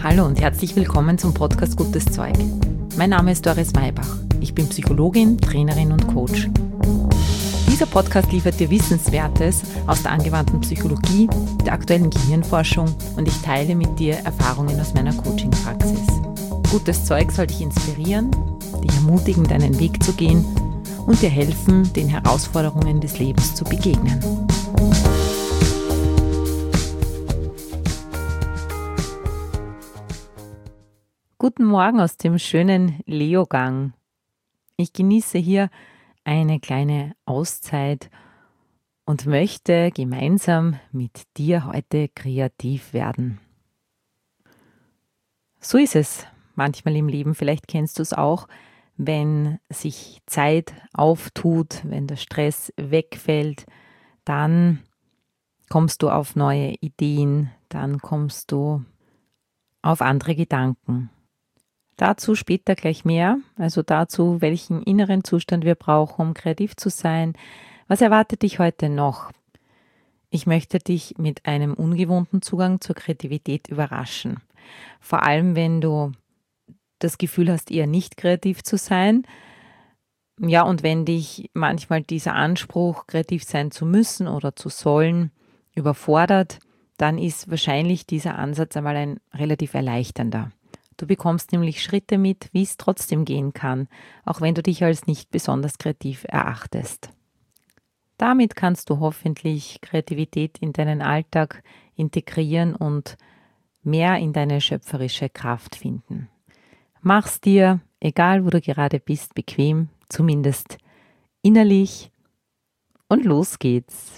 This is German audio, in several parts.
Hallo und herzlich willkommen zum Podcast Gutes Zeug. Mein Name ist Doris Maybach. Ich bin Psychologin, Trainerin und Coach. Dieser Podcast liefert dir Wissenswertes aus der angewandten Psychologie, der aktuellen Gehirnforschung und ich teile mit dir Erfahrungen aus meiner Coaching-Praxis. Gutes Zeug soll dich inspirieren, dich ermutigen, deinen Weg zu gehen und dir helfen, den Herausforderungen des Lebens zu begegnen. Guten Morgen aus dem schönen Leogang. Ich genieße hier eine kleine Auszeit und möchte gemeinsam mit dir heute kreativ werden. So ist es manchmal im Leben, vielleicht kennst du es auch, wenn sich Zeit auftut, wenn der Stress wegfällt, dann kommst du auf neue Ideen, dann kommst du auf andere Gedanken. Dazu später gleich mehr, also dazu, welchen inneren Zustand wir brauchen, um kreativ zu sein. Was erwartet dich heute noch? Ich möchte dich mit einem ungewohnten Zugang zur Kreativität überraschen. Vor allem, wenn du das Gefühl hast, eher nicht kreativ zu sein. Ja, und wenn dich manchmal dieser Anspruch, kreativ sein zu müssen oder zu sollen, überfordert, dann ist wahrscheinlich dieser Ansatz einmal ein relativ erleichternder. Du bekommst nämlich Schritte mit, wie es trotzdem gehen kann, auch wenn du dich als nicht besonders kreativ erachtest. Damit kannst du hoffentlich Kreativität in deinen Alltag integrieren und mehr in deine schöpferische Kraft finden. Mach's dir, egal wo du gerade bist, bequem, zumindest innerlich, und los geht's.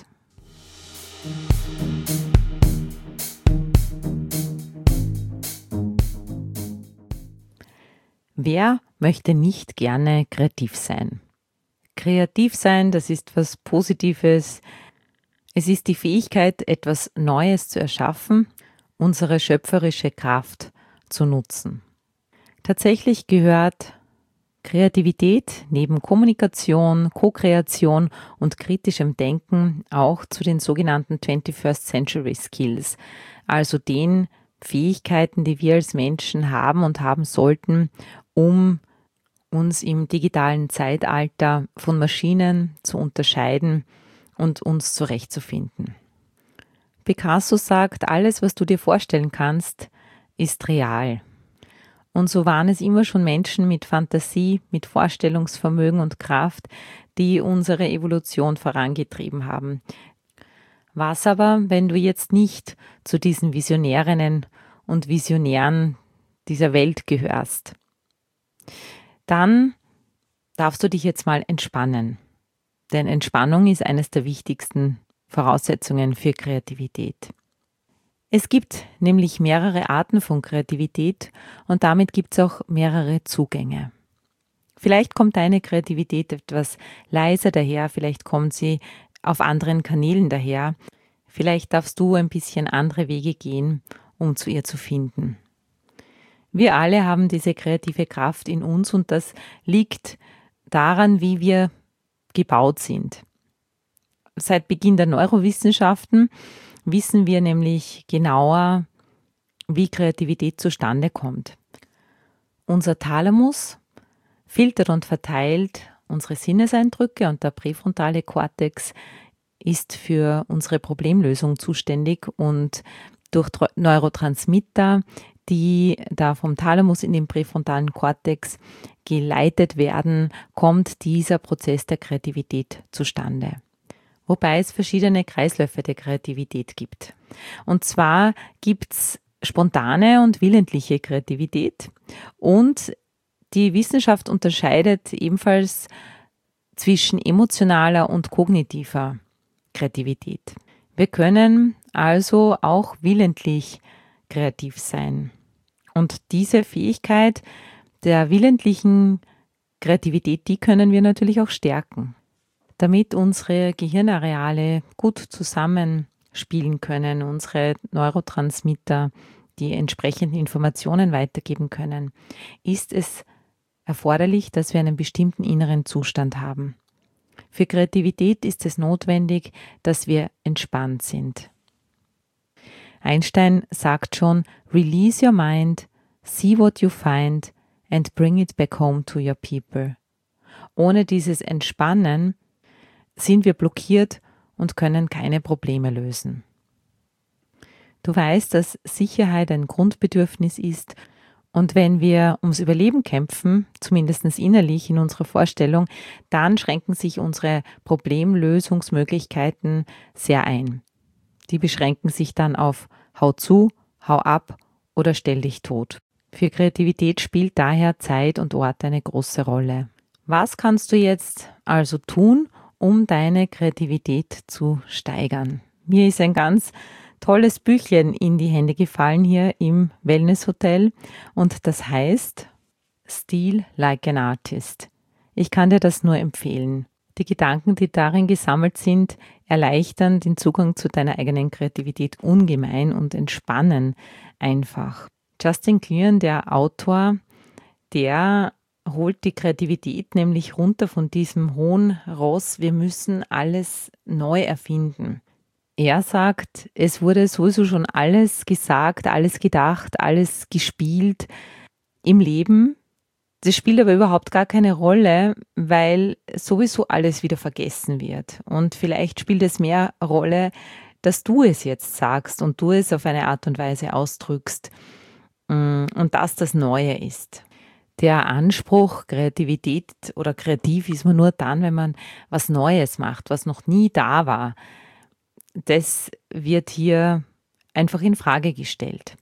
Wer möchte nicht gerne kreativ sein? Kreativ sein, das ist was Positives. Es ist die Fähigkeit, etwas Neues zu erschaffen, unsere schöpferische Kraft zu nutzen. Tatsächlich gehört Kreativität neben Kommunikation, Co-Kreation und kritischem Denken auch zu den sogenannten 21st Century Skills, also den Fähigkeiten, die wir als Menschen haben und haben sollten, um uns im digitalen Zeitalter von Maschinen zu unterscheiden und uns zurechtzufinden. Picasso sagt, alles, was du dir vorstellen kannst, ist real. Und so waren es immer schon Menschen mit Fantasie, mit Vorstellungsvermögen und Kraft, die unsere Evolution vorangetrieben haben. Was aber, wenn du jetzt nicht zu diesen Visionärinnen und Visionären dieser Welt gehörst? Dann darfst du dich jetzt mal entspannen. Denn Entspannung ist eines der wichtigsten Voraussetzungen für Kreativität. Es gibt nämlich mehrere Arten von Kreativität und damit gibt es auch mehrere Zugänge. Vielleicht kommt deine Kreativität etwas leiser daher, vielleicht kommt sie auf anderen Kanälen daher. Vielleicht darfst du ein bisschen andere Wege gehen, um zu ihr zu finden. Wir alle haben diese kreative Kraft in uns und das liegt daran, wie wir gebaut sind. Seit Beginn der Neurowissenschaften wissen wir nämlich genauer, wie Kreativität zustande kommt. Unser Thalamus filtert und verteilt unsere Sinneseindrücke und der präfrontale Kortex ist für unsere Problemlösung zuständig und durch Neurotransmitter, die da vom Thalamus in den präfrontalen Kortex geleitet werden, kommt dieser Prozess der Kreativität zustande. Wobei es verschiedene Kreisläufe der Kreativität gibt. Und zwar gibt es spontane und willentliche Kreativität und die Wissenschaft unterscheidet ebenfalls zwischen emotionaler und kognitiver Kreativität. Wir können also auch willentlich kreativ sein. Und diese Fähigkeit der willentlichen Kreativität, die können wir natürlich auch stärken, damit unsere Gehirnareale gut zusammenspielen können, unsere Neurotransmitter die entsprechenden Informationen weitergeben können, ist es erforderlich, dass wir einen bestimmten inneren Zustand haben. Für Kreativität ist es notwendig, dass wir entspannt sind. Einstein sagt schon, release your mind, see what you find and bring it back home to your people. Ohne dieses Entspannen sind wir blockiert und können keine Probleme lösen. Du weißt, dass Sicherheit ein Grundbedürfnis ist und wenn wir ums Überleben kämpfen, zumindest innerlich in unserer Vorstellung, dann schränken sich unsere Problemlösungsmöglichkeiten sehr ein. Die beschränken sich dann auf hau zu, hau ab oder stell dich tot. Für Kreativität spielt daher Zeit und Ort eine große Rolle. Was kannst du jetzt also tun, um deine Kreativität zu steigern? Mir ist ein ganz tolles Büchlein in die Hände gefallen hier im Wellness-Hotel und das heißt Steal Like an Artist. Ich kann dir das nur empfehlen. Die Gedanken, die darin gesammelt sind, erleichtern den Zugang zu deiner eigenen Kreativität ungemein und entspannen einfach. Justin Kleon, der Autor, der holt die Kreativität nämlich runter von diesem hohen Ross, wir müssen alles neu erfinden. Er sagt, es wurde sowieso schon alles gesagt, alles gedacht, alles gespielt im Leben. Das spielt aber überhaupt gar keine Rolle, weil sowieso alles wieder vergessen wird. Und vielleicht spielt es mehr Rolle, dass du es jetzt sagst und du es auf eine Art und Weise ausdrückst und dass das Neue ist. Der Anspruch, Kreativität oder kreativ ist man nur dann, wenn man was Neues macht, was noch nie da war. Das wird hier einfach in Frage gestellt.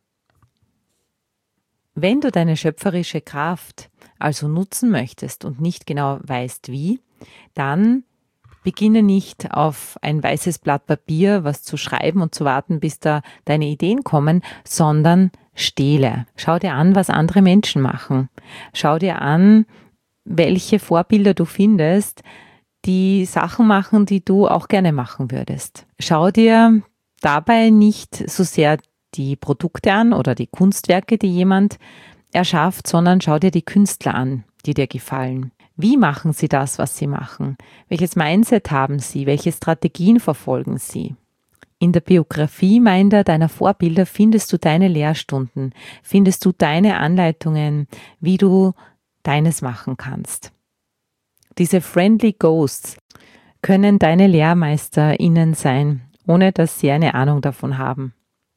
Wenn du deine schöpferische Kraft also nutzen möchtest und nicht genau weißt wie, dann beginne nicht auf ein weißes Blatt Papier was zu schreiben und zu warten, bis da deine Ideen kommen, sondern stehle. Schau dir an, was andere Menschen machen. Schau dir an, welche Vorbilder du findest, die Sachen machen, die du auch gerne machen würdest. Schau dir dabei nicht so sehr die Produkte an oder die Kunstwerke, die jemand erschafft, sondern schau dir die Künstler an, die dir gefallen. Wie machen sie das, was sie machen? Welches Mindset haben sie? Welche Strategien verfolgen sie? In der Biografie deiner Vorbilder findest du deine Lehrstunden, findest du deine Anleitungen, wie du deines machen kannst. Diese Friendly Ghosts können deine LehrmeisterInnen sein, ohne dass sie eine Ahnung davon haben.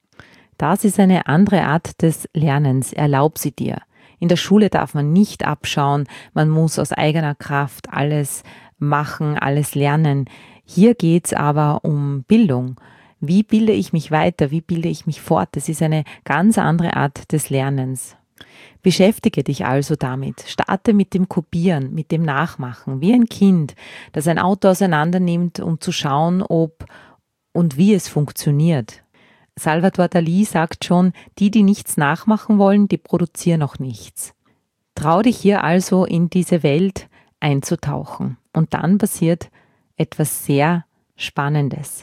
Das ist eine andere Art des Lernens, erlaub sie dir. In der Schule darf man nicht abschauen, man muss aus eigener Kraft alles machen, alles lernen. Hier geht's aber um Bildung. Wie bilde ich mich weiter? Wie bilde ich mich fort? Das ist eine ganz andere Art des Lernens. Beschäftige dich also damit. Starte mit dem Kopieren, mit dem Nachmachen, wie ein Kind, das ein Auto auseinander nimmt, um zu schauen, ob und wie es funktioniert. Salvador Dalí sagt schon, die nichts nachmachen wollen, die produzieren auch nichts. Trau dich hier also in diese Welt einzutauchen und dann passiert etwas sehr Spannendes.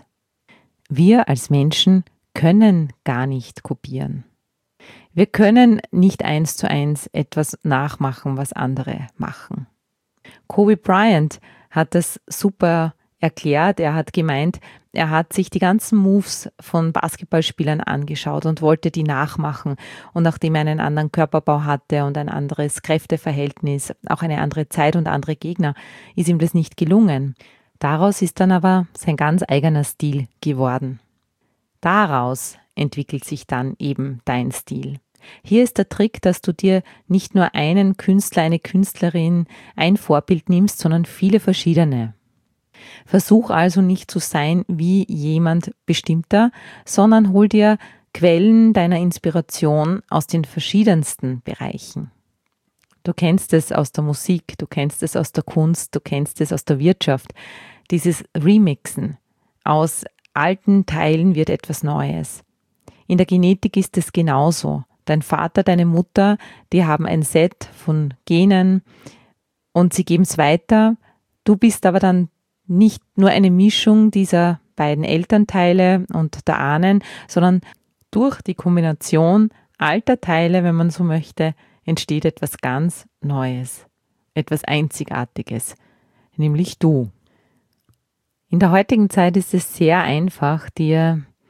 Wir als Menschen können gar nicht kopieren. Wir können nicht 1:1 etwas nachmachen, was andere machen. Kobe Bryant hat das super erklärt. Er hat gemeint, er hat sich die ganzen Moves von Basketballspielern angeschaut und wollte die nachmachen. Und nachdem er einen anderen Körperbau hatte und ein anderes Kräfteverhältnis, auch eine andere Zeit und andere Gegner, ist ihm das nicht gelungen. Daraus ist dann aber sein ganz eigener Stil geworden. Daraus entwickelt sich dann eben dein Stil. Hier ist der Trick, dass du dir nicht nur einen Künstler, eine Künstlerin, ein Vorbild nimmst, sondern viele verschiedene. Versuch also nicht zu sein wie jemand Bestimmter, sondern hol dir Quellen deiner Inspiration aus den verschiedensten Bereichen. Du kennst es aus der Musik, du kennst es aus der Kunst, du kennst es aus der Wirtschaft. Dieses Remixen. Aus alten Teilen wird etwas Neues. In der Genetik ist es genauso. Dein Vater, deine Mutter, die haben ein Set von Genen und sie geben es weiter. Du bist aber dann nicht nur eine Mischung dieser beiden Elternteile und der Ahnen, sondern durch die Kombination alter Teile, wenn man so möchte, entsteht etwas ganz Neues, etwas Einzigartiges, nämlich du. In der heutigen Zeit ist es sehr einfach, dir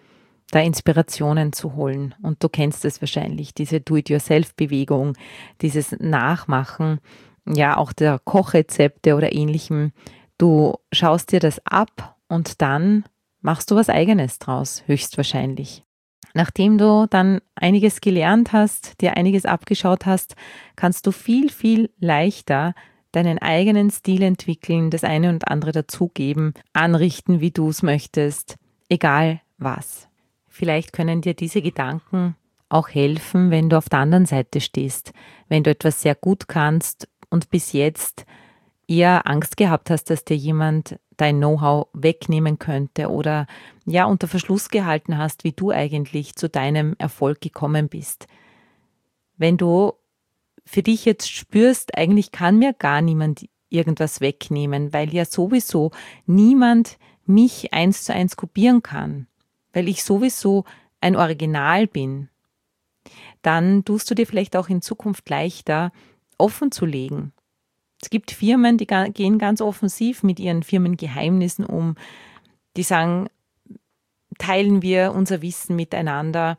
da Inspirationen zu holen. Und du kennst es wahrscheinlich, diese Do-it-yourself-Bewegung, dieses Nachmachen, ja auch der Kochrezepte oder ähnlichem. Du schaust dir das ab und dann machst du was Eigenes draus, höchstwahrscheinlich. Nachdem du dann einiges gelernt hast, dir einiges abgeschaut hast, kannst du viel, viel leichter deinen eigenen Stil entwickeln, das eine und andere dazugeben, anrichten, wie du es möchtest, egal was. Vielleicht können dir diese Gedanken auch helfen, wenn du auf der anderen Seite stehst, wenn du etwas sehr gut kannst und bis jetzt eher Angst gehabt hast, dass dir jemand dein Know-how wegnehmen könnte oder ja unter Verschluss gehalten hast, wie du eigentlich zu deinem Erfolg gekommen bist. Wenn du für dich jetzt spürst, eigentlich kann mir gar niemand irgendwas wegnehmen, weil ja sowieso niemand mich 1:1 kopieren kann, weil ich sowieso ein Original bin, dann tust du dir vielleicht auch in Zukunft leichter, offen zu legen. Es gibt Firmen, die gehen ganz offensiv mit ihren Firmengeheimnissen um. Die sagen, teilen wir unser Wissen miteinander,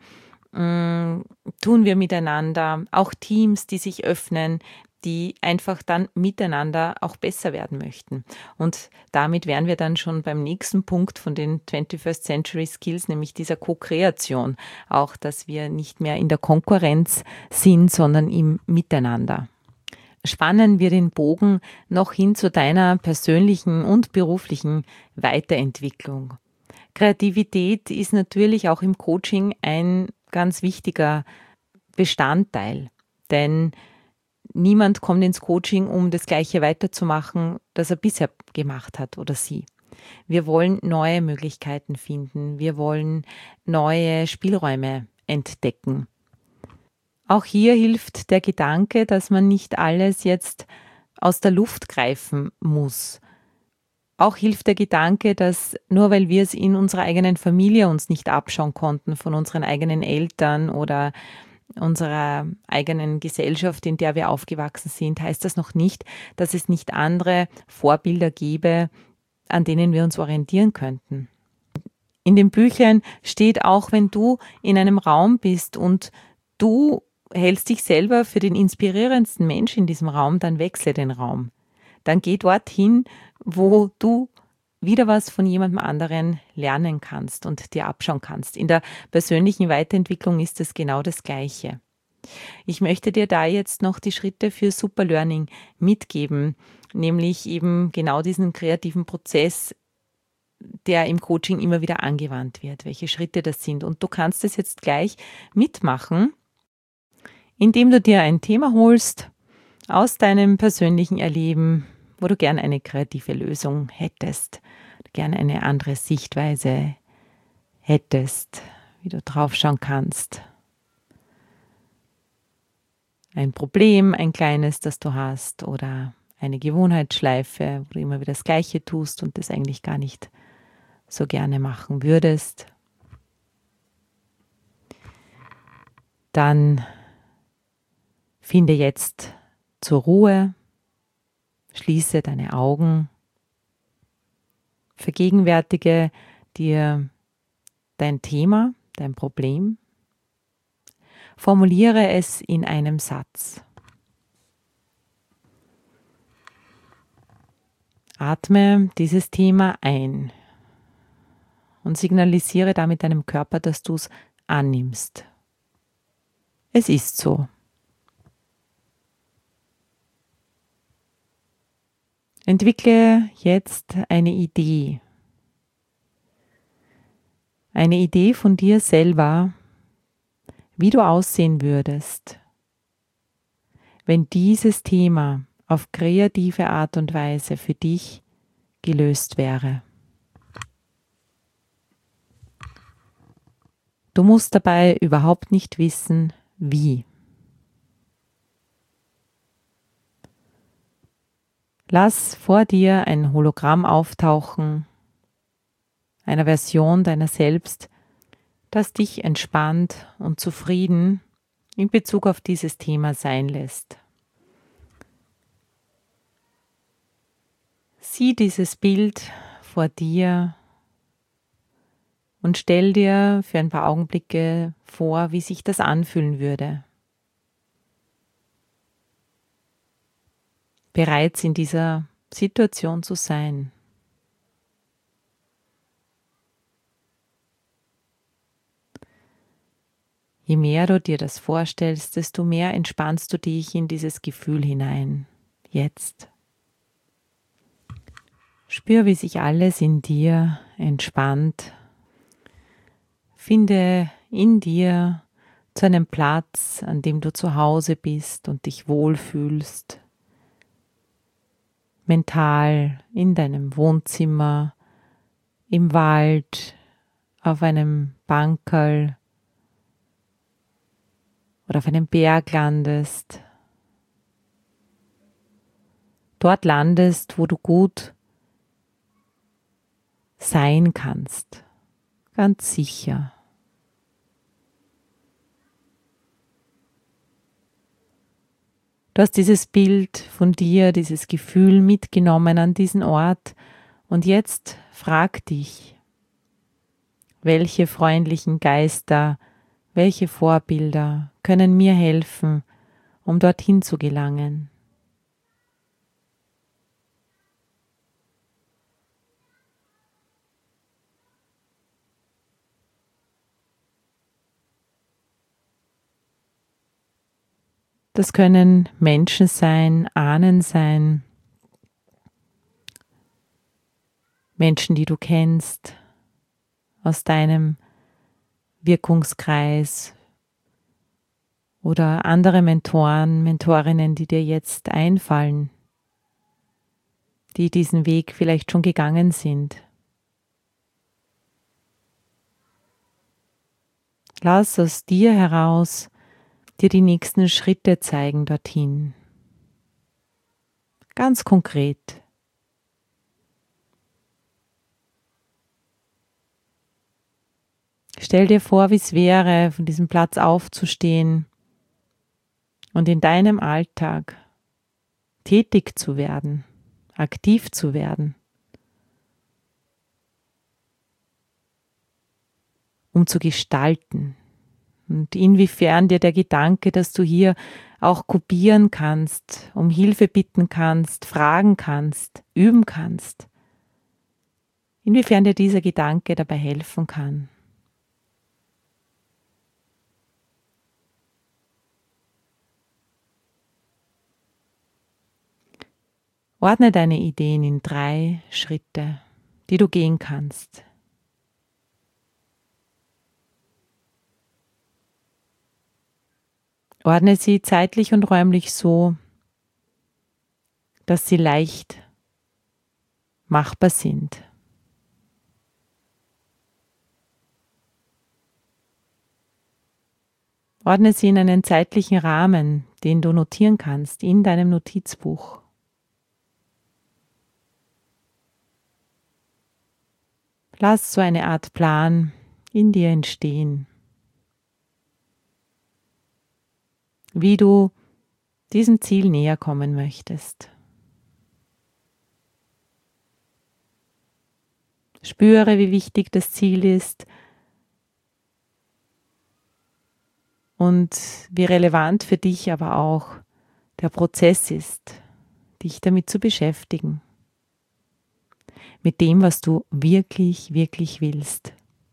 tun wir miteinander. Auch Teams, die sich öffnen, die einfach dann miteinander auch besser werden möchten. Und damit wären wir dann schon beim nächsten Punkt von den 21st Century Skills, nämlich dieser Co-Kreation. Auch, dass wir nicht mehr in der Konkurrenz sind, sondern im Miteinander. Spannen wir den Bogen noch hin zu deiner persönlichen und beruflichen Weiterentwicklung. Kreativität ist natürlich auch im Coaching ein ganz wichtiger Bestandteil, denn niemand kommt ins Coaching, um das Gleiche weiterzumachen, das er bisher gemacht hat oder sie. Wir wollen neue Möglichkeiten finden, wir wollen neue Spielräume entdecken. Auch hier hilft der Gedanke, dass man nicht alles jetzt aus der Luft greifen muss. Auch hilft der Gedanke, dass nur weil wir es in unserer eigenen Familie uns nicht abschauen konnten, von unseren eigenen Eltern oder unserer eigenen Gesellschaft, in der wir aufgewachsen sind, heißt das noch nicht, dass es nicht andere Vorbilder gäbe, an denen wir uns orientieren könnten. In den Büchern steht auch, wenn du in einem Raum bist und du hältst dich selber für den inspirierendsten Mensch in diesem Raum, dann wechsle den Raum. Dann geh dorthin, wo du wieder was von jemandem anderen lernen kannst und dir abschauen kannst. In der persönlichen Weiterentwicklung ist es genau das Gleiche. Ich möchte dir da jetzt noch die Schritte für Super Learning mitgeben, nämlich eben genau diesen kreativen Prozess, der im Coaching immer wieder angewandt wird, welche Schritte das sind. Und du kannst es jetzt gleich mitmachen, indem du dir ein Thema holst aus deinem persönlichen Erleben, wo du gern eine kreative Lösung hättest, gerne eine andere Sichtweise hättest, wie du draufschauen kannst. Ein Problem, ein kleines, das du hast, oder eine Gewohnheitsschleife, wo du immer wieder das Gleiche tust und das eigentlich gar nicht so gerne machen würdest. Dann finde jetzt zur Ruhe, schließe deine Augen, vergegenwärtige dir dein Thema, dein Problem, formuliere es in einem Satz. Atme dieses Thema ein und signalisiere damit deinem Körper, dass du es annimmst. Es ist so. Entwickle jetzt eine Idee. Eine Idee von dir selber, wie du aussehen würdest, wenn dieses Thema auf kreative Art und Weise für dich gelöst wäre. Du musst dabei überhaupt nicht wissen, wie. Lass vor dir ein Hologramm auftauchen, einer Version deiner selbst, das dich entspannt und zufrieden in Bezug auf dieses Thema sein lässt. Sieh dieses Bild vor dir und stell dir für ein paar Augenblicke vor, wie sich das anfühlen würde, bereits in dieser Situation zu sein. Je mehr du dir das vorstellst, desto mehr entspannst du dich in dieses Gefühl hinein. Jetzt. Spür, wie sich alles in dir entspannt. Finde in dir zu einem Platz, an dem du zu Hause bist und dich wohlfühlst. Mental in deinem Wohnzimmer, im Wald, auf einem Bankerl oder auf einem Berg landest. Dort landest, wo du gut sein kannst, ganz sicher. Du hast dieses Bild von dir, dieses Gefühl mitgenommen an diesen Ort und jetzt frag dich, welche freundlichen Geister, welche Vorbilder können mir helfen, um dorthin zu gelangen? Das können Menschen sein, Ahnen sein, Menschen, die du kennst, aus deinem Wirkungskreis oder andere Mentoren, Mentorinnen, die dir jetzt einfallen, die diesen Weg vielleicht schon gegangen sind. Lass aus dir heraus dir die nächsten Schritte zeigen dorthin. Ganz konkret. Stell dir vor, wie es wäre, von diesem Platz aufzustehen und in deinem Alltag tätig zu werden, aktiv zu werden, um zu gestalten. Und inwiefern dir der Gedanke, dass du hier auch kopieren kannst, um Hilfe bitten kannst, fragen kannst, üben kannst, inwiefern dir dieser Gedanke dabei helfen kann. Ordne deine Ideen in 3 Schritte, die du gehen kannst. Ordne sie zeitlich und räumlich so, dass sie leicht machbar sind. Ordne sie in einen zeitlichen Rahmen, den du notieren kannst in deinem Notizbuch. Lass so eine Art Plan in dir entstehen, wie du diesem Ziel näher kommen möchtest. Spüre, wie wichtig das Ziel ist und wie relevant für dich aber auch der Prozess ist, dich damit zu beschäftigen. Mit dem, was du wirklich, wirklich willst.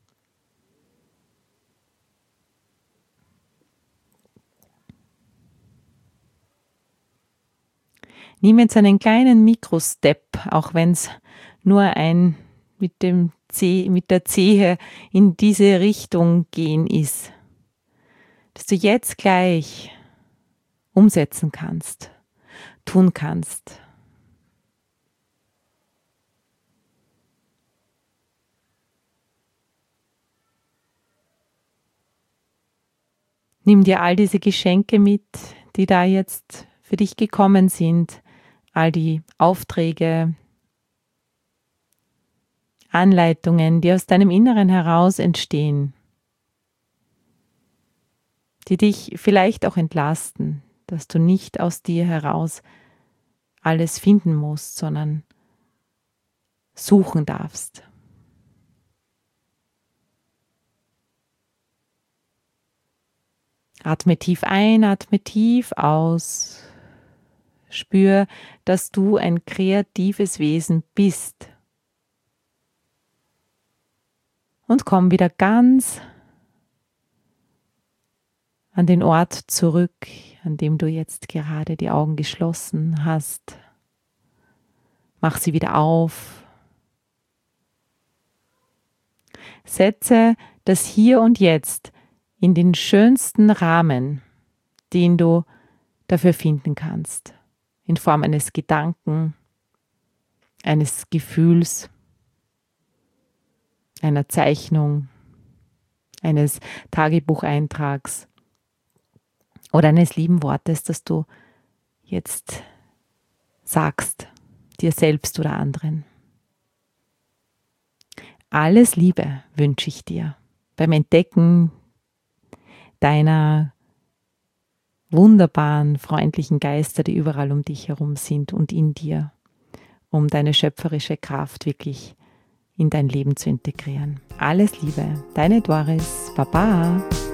Nimm jetzt einen kleinen Mikrostep, auch wenn es nur ein mit der Zehe in diese Richtung gehen ist, dass du jetzt gleich umsetzen kannst, tun kannst. Nimm dir all diese Geschenke mit, die da jetzt für dich gekommen sind, all die Aufträge, Anleitungen, die aus deinem Inneren heraus entstehen, die dich vielleicht auch entlasten, dass du nicht aus dir heraus alles finden musst, sondern suchen darfst. Atme tief ein, atme tief aus. Spür, dass du ein kreatives Wesen bist. Und komm wieder ganz an den Ort zurück, an dem du jetzt gerade die Augen geschlossen hast. Mach sie wieder auf. Setze das Hier und Jetzt in den schönsten Rahmen, den du dafür finden kannst. In Form eines Gedanken, eines Gefühls, einer Zeichnung, eines Tagebucheintrags oder eines lieben Wortes, das du jetzt sagst, dir selbst oder anderen. Alles Liebe wünsche ich dir beim Entdecken deiner wunderbaren, freundlichen Geister, die überall um dich herum sind und in dir, um deine schöpferische Kraft wirklich in dein Leben zu integrieren. Alles Liebe, deine Doris, Baba.